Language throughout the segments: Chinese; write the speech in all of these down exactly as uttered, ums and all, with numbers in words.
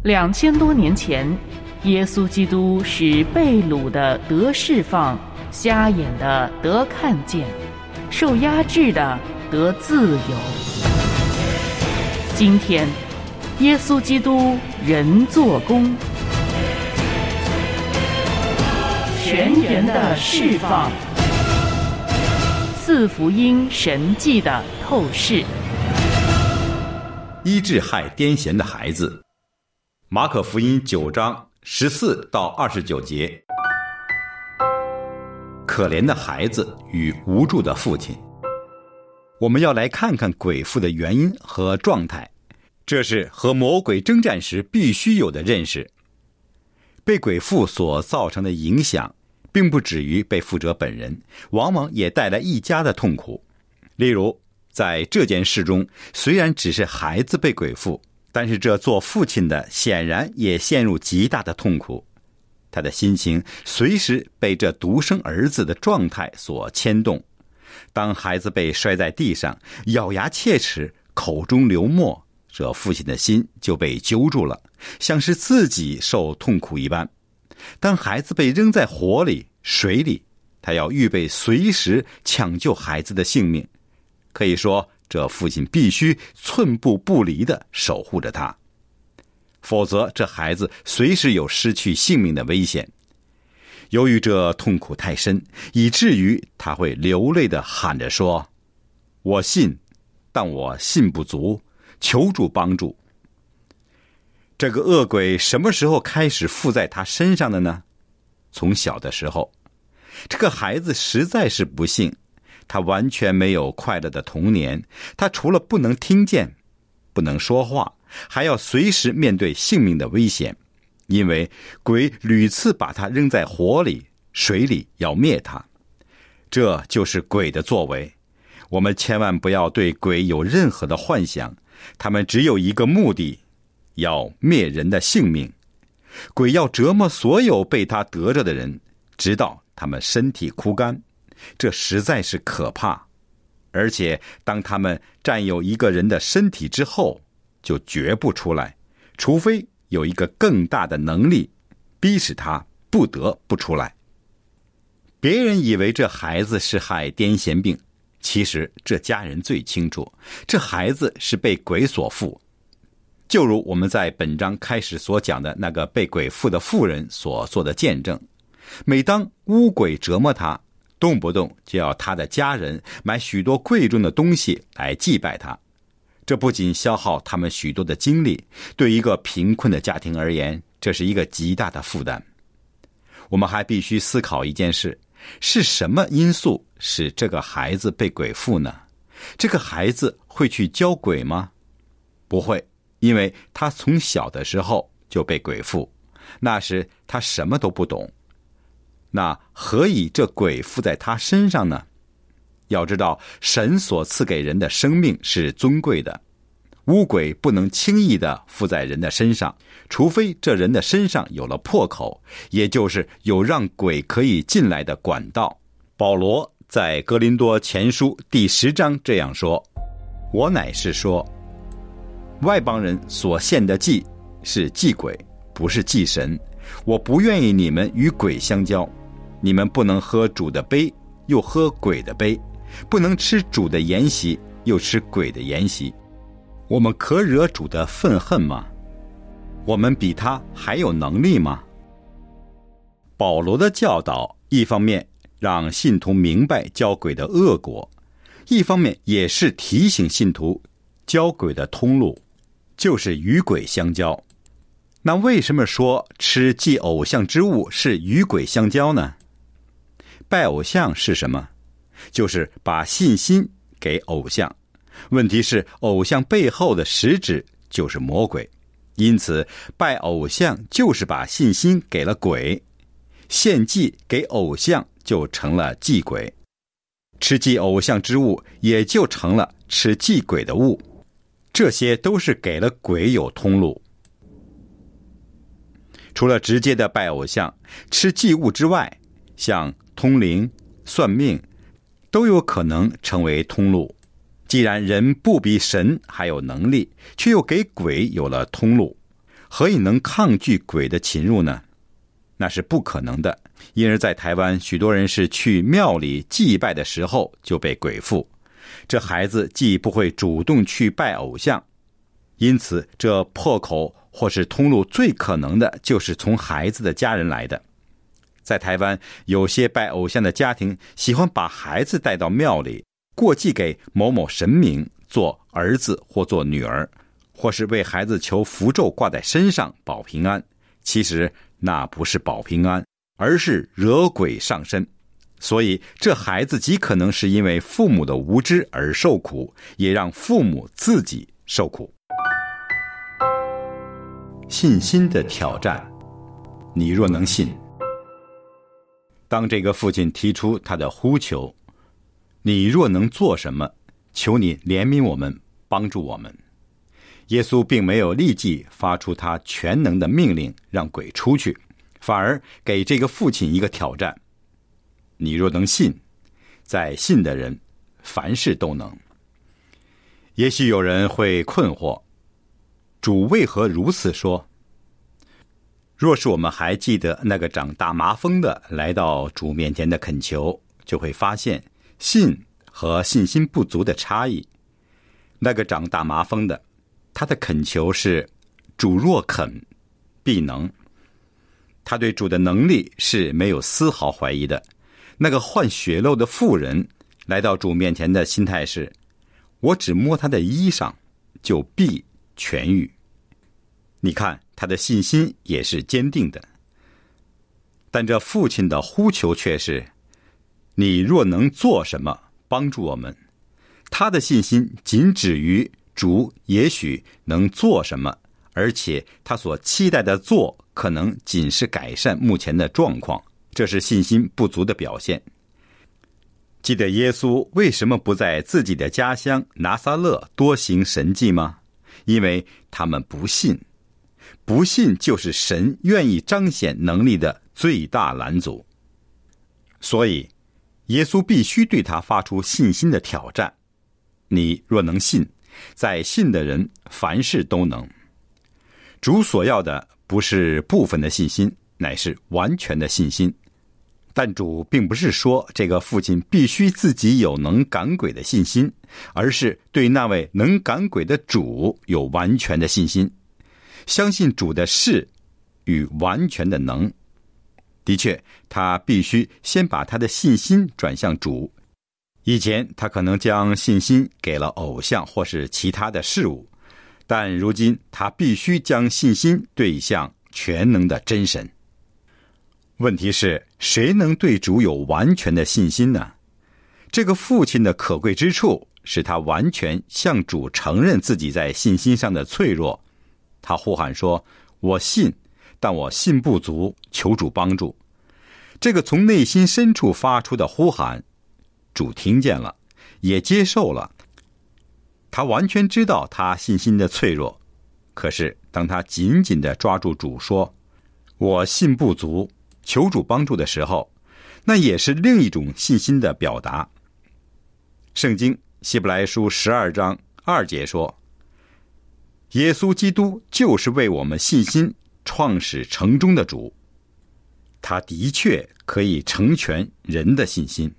两千多年前，耶稣基督使被掳的得释放，瞎眼的得看见，受压制的得自由。今天，耶稣基督人做工，全员的释放，四福音神迹的透视， 医治害癫痫的孩子。马可福音九章十四到二十九节。可怜的孩子与无助的父亲。我们要来看看鬼附的原因和状态，这是和魔鬼征战时必须有的认识。被鬼附所造成的影响并不止于被附者本人，往往也带来一家的痛苦。例如在这件事中，虽然只是孩子被鬼附，但是这做父亲的显然也陷入极大的痛苦，他的心情随时被这独生儿子的状态所牵动。当孩子被摔在地上，咬牙切齿，口中流沫，这父亲的心就被揪住了，像是自己受痛苦一般。当孩子被扔在火里、水里，他要预备随时抢救孩子的性命。可以说，这父亲必须寸步不离地守护着他，否则这孩子随时有失去性命的危险。由于这痛苦太深，以至于他会流泪地喊着说：我信，但我信不足，求主帮助。这个恶鬼什么时候开始附在他身上的呢？从小的时候。这个孩子实在是不幸，他完全没有快乐的童年，他除了不能听见，不能说话，还要随时面对性命的危险，因为鬼屡次把他扔在火里、水里，要灭他。这就是鬼的作为。我们千万不要对鬼有任何的幻想，他们只有一个目的，要灭人的性命。鬼要折磨所有被他得着的人，直到他们身体枯干，这实在是可怕。而且当他们占有一个人的身体之后，就绝不出来，除非有一个更大的能力逼使他不得不出来。别人以为这孩子是害癫痫病，其实这家人最清楚，这孩子是被鬼所附。就如我们在本章开始所讲的那个被鬼附的妇人所做的见证，每当污鬼折磨他，动不动就要他的家人买许多贵重的东西来祭拜他。这不仅消耗他们许多的精力，对一个贫困的家庭而言，这是一个极大的负担。我们还必须思考一件事，是什么因素使这个孩子被鬼附呢？这个孩子会去教鬼吗？不会，因为他从小的时候就被鬼附，那时他什么都不懂。那何以这鬼附在他身上呢？要知道，神所赐给人的生命是尊贵的，污鬼不能轻易地附在人的身上，除非这人的身上有了破口，也就是有让鬼可以进来的管道。保罗在哥林多前书第十章这样说：我乃是说，外邦人所献的祭是祭鬼，不是祭神。我不愿意你们与鬼相交，你们不能喝主的杯，又喝鬼的杯，不能吃主的筵席，又吃鬼的筵席。我们可惹主的愤恨吗？我们比他还有能力吗？保罗的教导，一方面让信徒明白交鬼的恶果，一方面也是提醒信徒交鬼的通路，就是与鬼相交。那为什么说吃祭偶像之物是与鬼相交呢？拜偶像是什么？就是把信心给偶像。问题是，偶像背后的实质就是魔鬼，因此拜偶像就是把信心给了鬼，献祭给偶像就成了祭鬼，吃祭偶像之物也就成了吃祭鬼的物，这些都是给了鬼有通路。除了直接的拜偶像、吃祭物之外，像通灵、算命都有可能成为通路。既然人不比神还有能力，却又给鬼有了通路， 何以能抗拒鬼的侵入呢？那是不可能的。因而在台湾，许多人是去庙里祭拜的时候就被鬼附。这孩子既不会主动去拜偶像，因此这破口或是通路最可能的就是从孩子的家人来的。在台湾，有些拜偶像的家庭喜欢把孩子带到庙里，过继给某某神明，做儿子或做女儿，或是为孩子求符咒挂在身上保平安。其实那不是保平安，而是惹鬼上身。所以这孩子极可能是因为父母的无知而受苦，也让父母自己受苦。信心的挑战，你若能信。当这个父亲提出他的呼求，你若能做什么，求你怜悯我们，帮助我们。耶稣并没有立即发出他全能的命令让鬼出去，反而给这个父亲一个挑战，你若能信，在信的人凡事都能。也许有人会困惑，主为何如此说？若是我们还记得那个长大麻风的来到主面前的恳求，就会发现信和信心不足的差异。那个长大麻风的，他的恳求是主若肯必能，他对主的能力是没有丝毫怀疑的。那个患血漏的妇人来到主面前的心态是，我只摸他的衣裳就必痊愈。你看他的信心也是坚定的。但这父亲的呼求却是，你若能做什么帮助我们。他的信心仅止于主也许能做什么，而且他所期待的做可能仅是改善目前的状况，这是信心不足的表现。记得耶稣为什么不在自己的家乡拿撒勒多行神迹吗？因为他们不信。不信就是神愿意彰显能力的最大拦阻。所以耶稣必须对他发出信心的挑战，你若能信，在信的人凡事都能。主所要的不是部分的信心，乃是完全的信心。但主并不是说这个父亲必须自己有能赶鬼的信心，而是对那位能赶鬼的主有完全的信心，相信主的事与完全的能。的确，他必须先把他的信心转向主。以前他可能将信心给了偶像或是其他的事物，但如今他必须将信心对向全能的真神。问题是，谁能对主有完全的信心呢？这个父亲的可贵之处是他完全向主承认自己在信心上的脆弱。他呼喊说，我信，但我信不足，求主帮助。这个从内心深处发出的呼喊，主听见了，也接受了。他完全知道他信心的脆弱，可是当他紧紧地抓住主说，我信不足，求主帮助的时候，那也是另一种信心的表达。圣经希伯来书十二章二节说，耶稣基督就是为我们信心创始成终的主，他的确可以成全人的信心。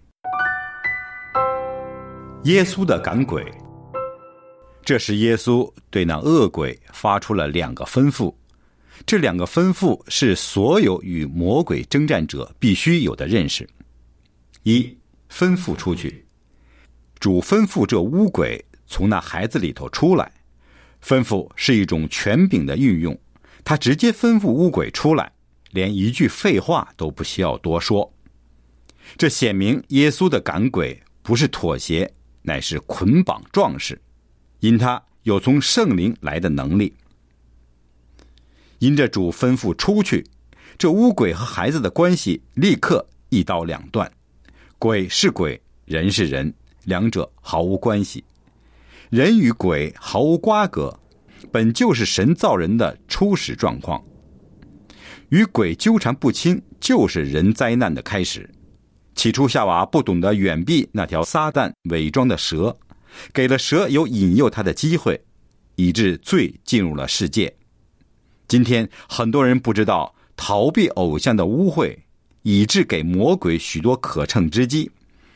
耶稣的赶鬼，这时耶稣对那恶鬼发出了两个吩咐，这两个吩咐是所有与魔鬼征战者必须有的认识。一，吩咐出去。主吩咐这污鬼从那孩子里头出来，吩咐是一种权柄的运用，他直接吩咐污鬼出来，连一句废话都不需要多说。这显明耶稣的赶鬼不是妥协，乃是捆绑壮士，因他有从圣灵来的能力。因着主吩咐出去，这污鬼和孩子的关系立刻一刀两断，鬼是鬼，人是人，两者毫无关系。人与鬼毫无瓜葛，本就是神造人的初始状况。与鬼纠缠不清，就是人灾难的开始。起初夏娃不懂得远避那条撒旦伪装的蛇，给了蛇有引诱他的机会，以致罪进入了世界。 今天很多人不知道逃避偶像的污秽，以致给魔鬼许多可乘之机。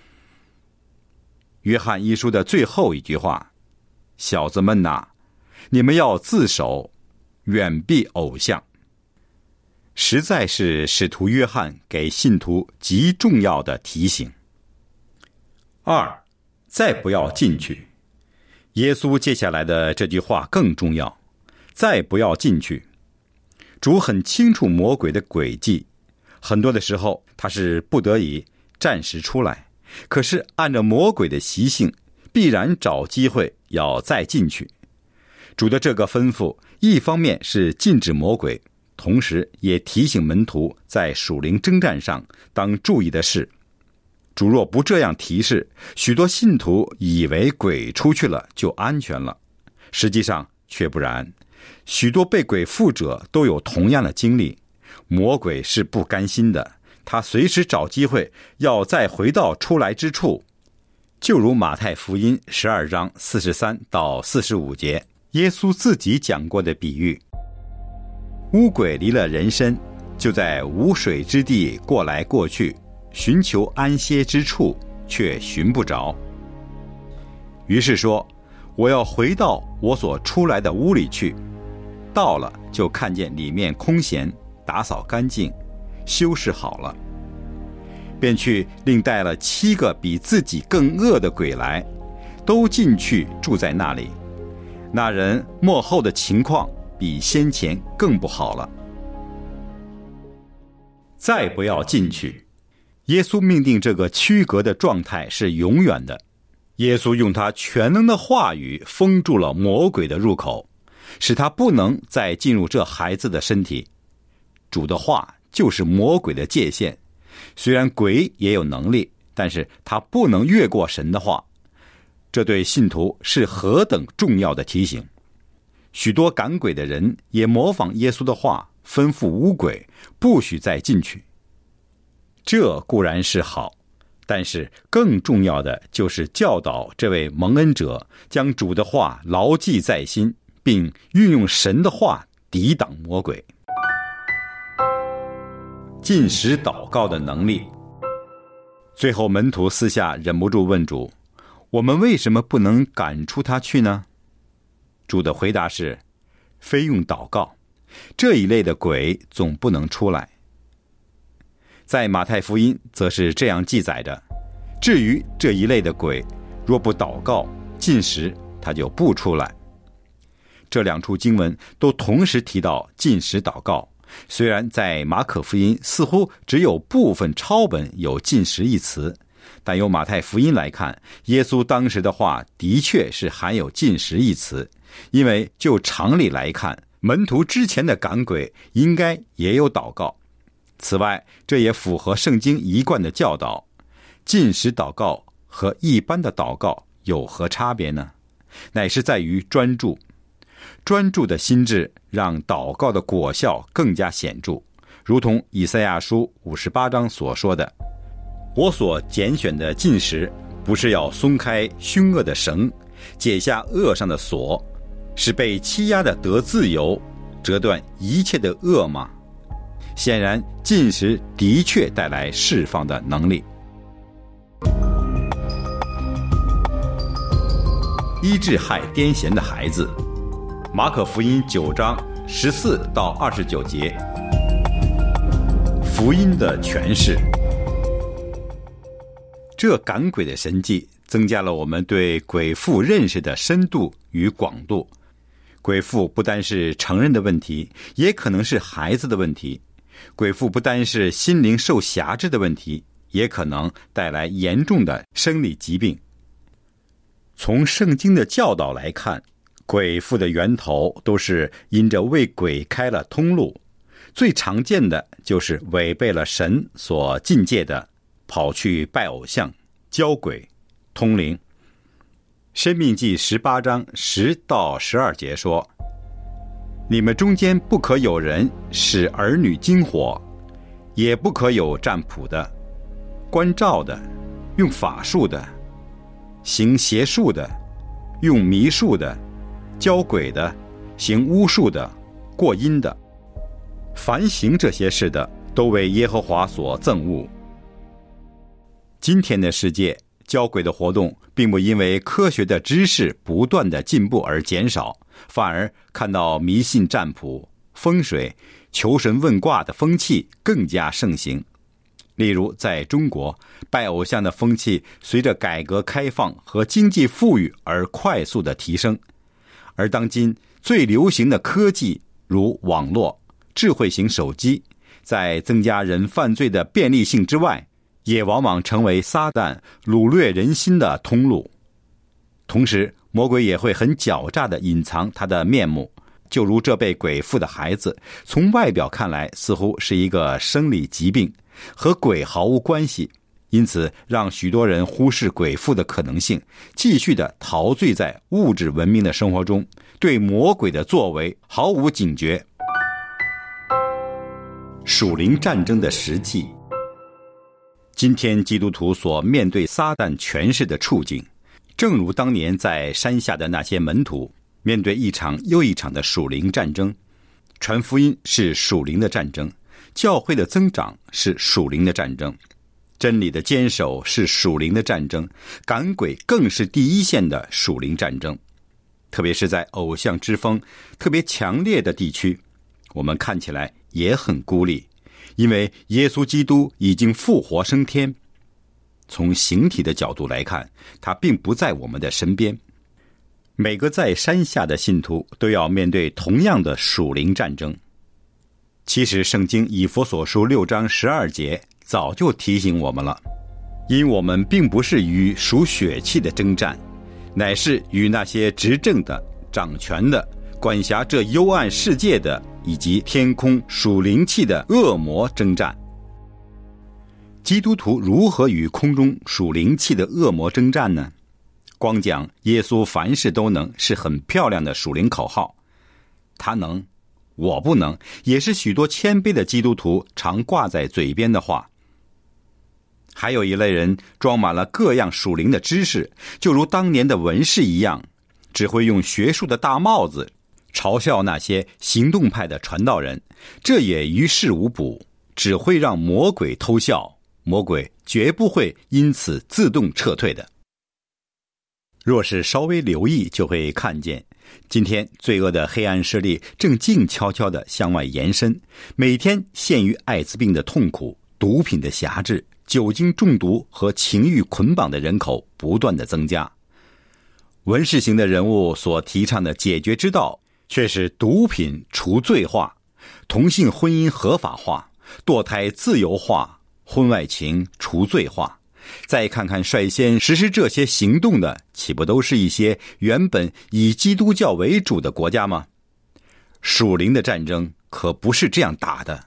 约翰一书的最后一句话：小子们哪，你们要自守，远避偶像，实在是使徒约翰给信徒极重要的提醒。二，再不要进去。耶稣接下来的这句话更重要，再不要进去。主很清楚魔鬼的诡计，很多的时候他是不得已暂时出来，可是按照魔鬼的习性，必然找机会要再进去。主的这个吩咐，一方面是禁止魔鬼，同时也提醒门徒在属灵征战上当注意的事。主若不这样提示，许多信徒以为鬼出去了就安全了，实际上却不然。许多被鬼附者都有同样的经历，魔鬼是不甘心的，他随时找机会要再回到出来之处。就如马太福音十二章四十三到四十五节，耶稣自己讲过的比喻：污鬼离了人身，就在无水之地过来过去，寻求安歇之处，却寻不着。于是说，我要回到我所出来的屋里去。到了，就看见里面空闲，打扫干净，修饰好了，便去另带了七个比自己更恶的鬼来，都进去住在那里。那人末后的情况比先前更不好了。再不要进去。耶稣命定这个区隔的状态是永远的。耶稣用他全能的话语封住了魔鬼的入口，使他不能再进入这孩子的身体。主的话就是魔鬼的界限，虽然鬼也有能力，但是他不能越过神的话。这对信徒是何等重要的提醒。许多赶鬼的人也模仿耶稣的话，吩咐污鬼不许再进去。这固然是好，但是更重要的就是教导这位蒙恩者将主的话牢记在心，并运用神的话抵挡魔鬼。禁食祷告的能力。最后门徒私下忍不住问主，我们为什么不能赶出他去呢？主的回答是，非用祷告，这一类的鬼总不能出来。在马太福音则是这样记载着，至于这一类的鬼，若不祷告禁食，他就不出来。这两处经文都同时提到禁食祷告，虽然在马可福音似乎只有部分抄本有禁食一词，但由马太福音来看，耶稣当时的话的确是含有禁食一词，因为就常理来看，门徒之前的赶鬼应该也有祷告。此外，这也符合圣经一贯的教导。禁食祷告和一般的祷告有何差别呢？乃是在于专注。专注的心智让祷告的果效更加显著，如同以赛亚书五十八章所说的，我所拣选的禁食，不是要松开凶恶的绳，解下恶上的锁，使被欺压的得自由，折断一切的恶吗？显然禁食的确带来释放的能力。医治害癫痫的孩子。马可福音九章十四到二十九节，福音的诠释。这赶鬼的神迹增加了我们对鬼附认识的深度与广度。鬼附不单是成人的问题，也可能是孩子的问题。鬼附不单是心灵受辖制的问题，也可能带来严重的生理疾病。从圣经的教导来看，鬼附的源头都是因着为鬼开了通路，最常见的就是违背了神所禁戒的，跑去拜偶像、交鬼、通灵。申命记十八章十到十二节说，你们中间不可有人使儿女经火，也不可有占卜的、观兆的、用法术的、行邪术的、用迷术的、教鬼的、行巫术的、过阴的， 凡行这些事的，都为耶和华所憎恶。今天的世界，交鬼的活动并不因为科学的知识不断的进步而减少，反而看到迷信占卜、风水、求神问卦的风气更加盛行。例如在中国，拜偶像的风气随着改革开放和经济富裕而快速的提升。而当今最流行的科技如网络、智慧型手机，在增加人犯罪的便利性之外，也往往成为撒旦掳掠人心的通路。同时，魔鬼也会很狡诈地隐藏他的面目，就如这被鬼附的孩子，从外表看来似乎是一个生理疾病，和鬼毫无关系，因此让许多人忽视鬼附的可能性，继续地陶醉在物质文明的生活中，对魔鬼的作为毫无警觉。属灵战争的实际，今天基督徒所面对撒旦权势的处境，正如当年在山下的那些门徒面对一场又一场的属灵战争。传福音是属灵的战争，教会的增长是属灵的战争，真理的坚守是属灵的战争，赶鬼更是第一线的属灵战争。特别是在偶像之风特别强烈的地区，我们看起来也很孤立，因为耶稣基督已经复活升天。从形体的角度来看，他并不在我们的身边。每个在山下的信徒都要面对同样的属灵战争。其实圣经以弗所书六章十二节早就提醒我们了，因我们并不是与属血气的征战，乃是与那些执政的、掌权的、管辖这幽暗世界的，以及天空属灵气的恶魔征战。基督徒如何与空中属灵气的恶魔征战呢？光讲耶稣凡事都能是很漂亮的属灵口号，他能，我不能，也是许多谦卑的基督徒常挂在嘴边的话。还有一类人装满了各样属灵的知识，就如当年的文士一样，只会用学术的大帽子嘲笑那些行动派的传道人，这也于事无补，只会让魔鬼偷笑，魔鬼绝不会因此自动撤退的。若是稍微留意，就会看见今天罪恶的黑暗势力正静悄悄地向外延伸，每天陷于艾滋病的痛苦、毒品的辖制、酒精中毒和情欲捆绑的人口不断的增加。文士型的人物所提倡的解决之道，却是毒品除罪化、同性婚姻合法化、堕胎自由化、婚外情除罪化。再看看率先实施这些行动的，岂不都是一些原本以基督教为主的国家吗？属灵的战争可不是这样打的。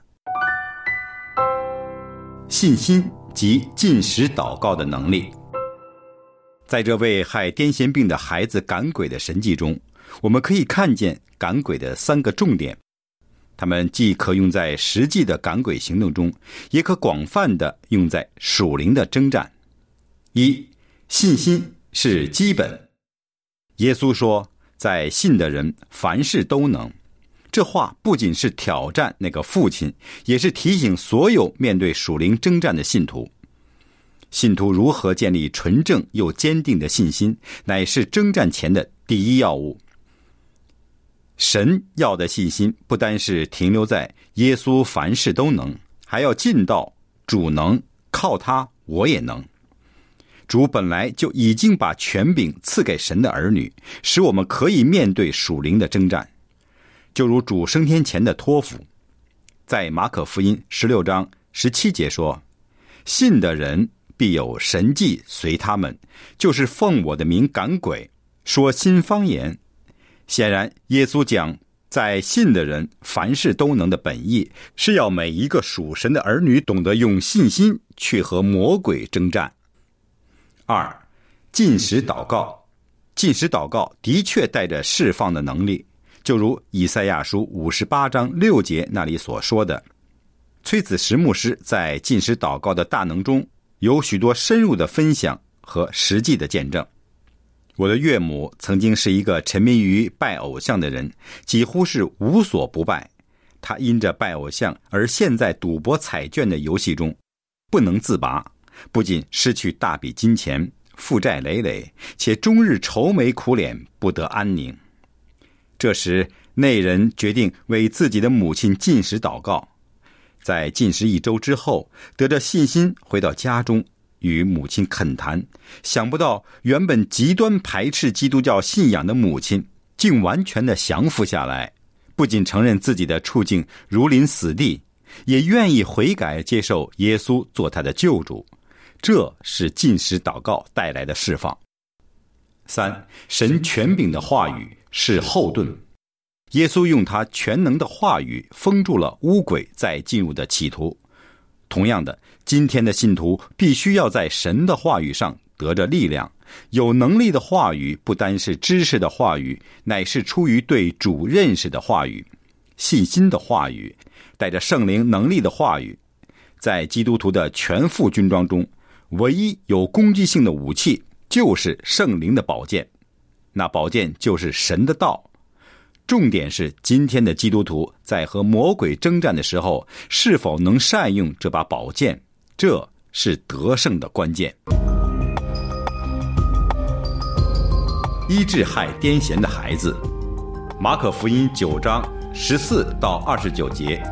信心及禁食祷告的能力。在这位害癫痫病的孩子赶鬼的神迹中，我们可以看见赶鬼的三个重点，它们既可用在实际的赶鬼行动中，也可广泛的用在属灵的征战。一，信心是基本。耶稣说，在信的人凡事都能。这话不仅是挑战那个父亲，也是提醒所有面对属灵征战的信徒。信徒如何建立纯正又坚定的信心，乃是征战前的第一要务。神要的信心不单是停留在耶稣凡事都能，还要进到主能，靠他我也能。主本来就已经把权柄赐给神的儿女，使我们可以面对属灵的征战。就如主升天前的托付，在马可福音十六章十七节说，信的人必有神迹随他们，就是奉我的名赶鬼，说新方言。显然耶稣讲在信的人凡事都能的本意，是要每一个属神的儿女懂得用信心去和魔鬼征战。二，禁食祷告。禁食祷告的确带着释放的能力，就如以赛亚书五十八章六节那里所说的。崔子石牧师在禁食祷告的大能中有许多深入的分享和实际的见证。我的岳母曾经是一个沉迷于拜偶像的人，几乎是无所不拜， 他因着拜偶像而陷在赌博彩券的游戏中，不能自拔，不仅失去大笔金钱，负债累累，且终日愁眉苦脸，不得安宁。这时内人决定为自己的母亲禁食祷告。在禁食一周之后，得着信心回到家中，与母亲恳谈，想不到原本极端排斥基督教信仰的母亲竟完全的降服下来，不仅承认自己的处境如临死地，也愿意悔改接受耶稣做他的救主。这是禁食祷告带来的释放。三，神权柄的话语是后盾。耶稣用他全能的话语封住了污鬼在进入的企图。同样的，今天的信徒必须要在神的话语上得着力量。有能力的话语不单是知识的话语，乃是出于对主认识的话语，信心的话语，带着圣灵能力的话语。在基督徒的全副军装中，唯一有攻击性的武器就是圣灵的宝剑，那宝剑就是神的道。重点是今天的基督徒在和魔鬼征战的时候，是否能善用这把宝剑，这是得胜的关键。医治害癫痫的孩子，马可福音九章十四到二十九节。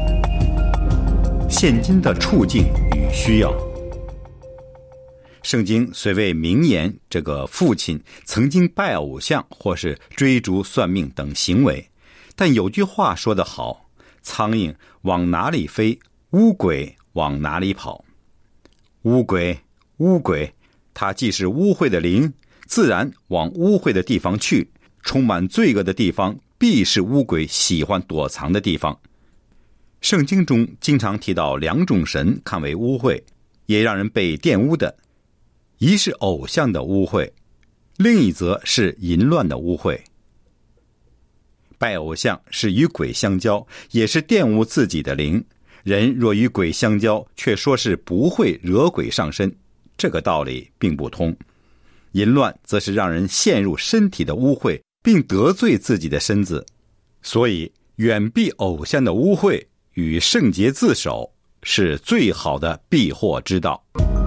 现今的处境与需要。圣经虽未明言这个父亲曾经拜偶像或是追逐算命等行为，但有句话说得好，苍蝇往哪里飞，乌鬼往哪里跑。乌鬼，乌鬼，它既是污秽的灵，自然往污秽的地方去，充满罪恶的地方必是乌鬼喜欢躲藏的地方。圣经中经常提到两种神看为污秽，也让人被玷污的，一是偶像的污秽，另一则是淫乱的污秽。拜偶像是与鬼相交，也是玷污自己的灵。人若与鬼相交，却说是不会惹鬼上身，这个道理并不通。淫乱则是让人陷入身体的污秽，并得罪自己的身子。所以远避偶像的污秽，与圣洁自守，是最好的避祸之道。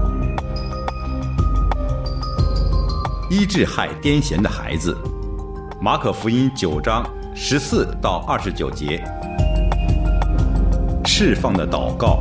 医治害癫痫的孩子，马可福音九章十四到二十九节。释放的祷告。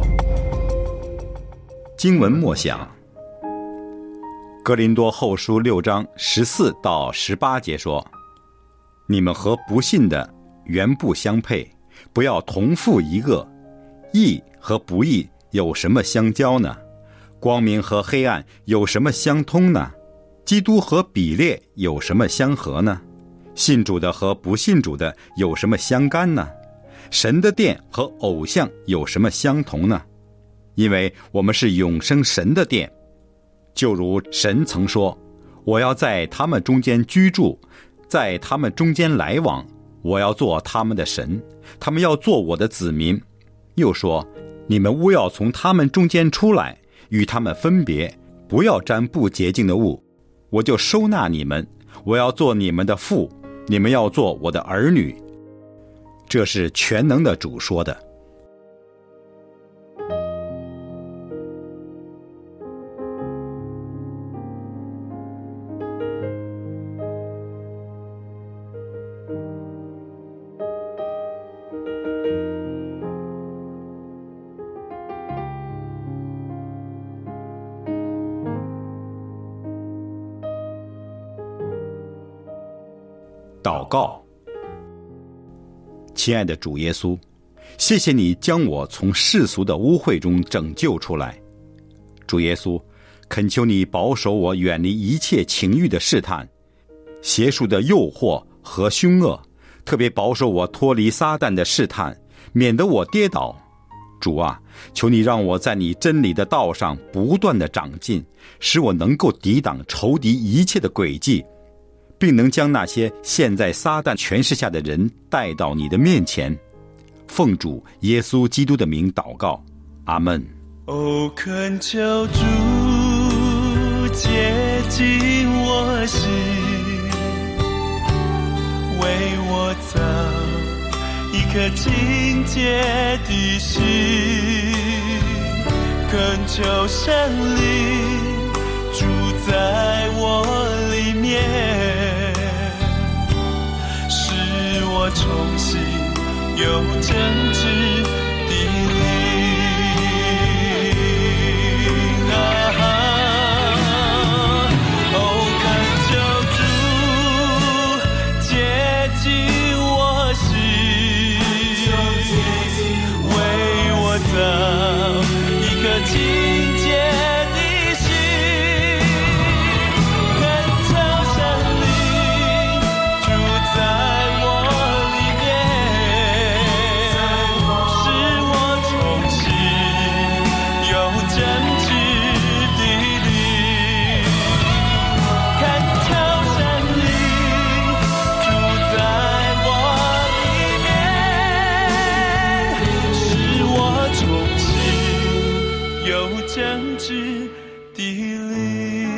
经文默想，哥林多后书六章十四到十八节说：你们和不信的原不相配，不要同负一恶。义和不义有什么相交呢？光明和黑暗有什么相通呢？基督和比列有什么相合呢？信主的和不信主的有什么相干呢？神的殿和偶像有什么相同呢？因为我们是永生神的殿，就如神曾说，我要在他们中间居住，在他们中间来往，我要做他们的神，他们要做我的子民。又说，你们务要从他们中间出来，与他们分别，不要沾不洁净的物，我就收纳你们，我要做你们的父，你们要做我的儿女。这是全能的主说的。祷告。亲爱的主耶稣，谢谢你将我从世俗的污秽中拯救出来。主耶稣，恳求你保守我远离一切情欲的试探、邪术的诱惑和凶恶，特别保守我脱离撒旦的试探，免得我跌倒。主啊，求你让我在你真理的道上不断的长进，使我能够抵挡仇敌一切的诡计，并能将那些陷在撒旦权势下的人带到你的面前。奉主耶稣基督的名祷告，阿们。 哦，恳求主洁净我心，为我造一颗清洁的心，恳求圣灵住在我里面，使我重新有正直的灵。一颗清洁的心，恳求圣灵住在我里面，使我重新有正直的灵。恳求圣灵住在我里面，使我重新有正直的灵。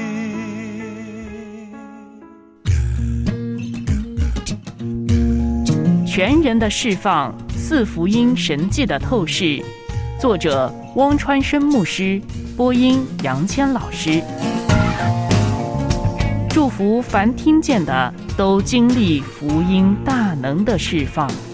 全人的释放，四福音神迹的透视。作者汪川生牧师，播音杨谦老师。祝福凡听见的都经历福音大能的释放。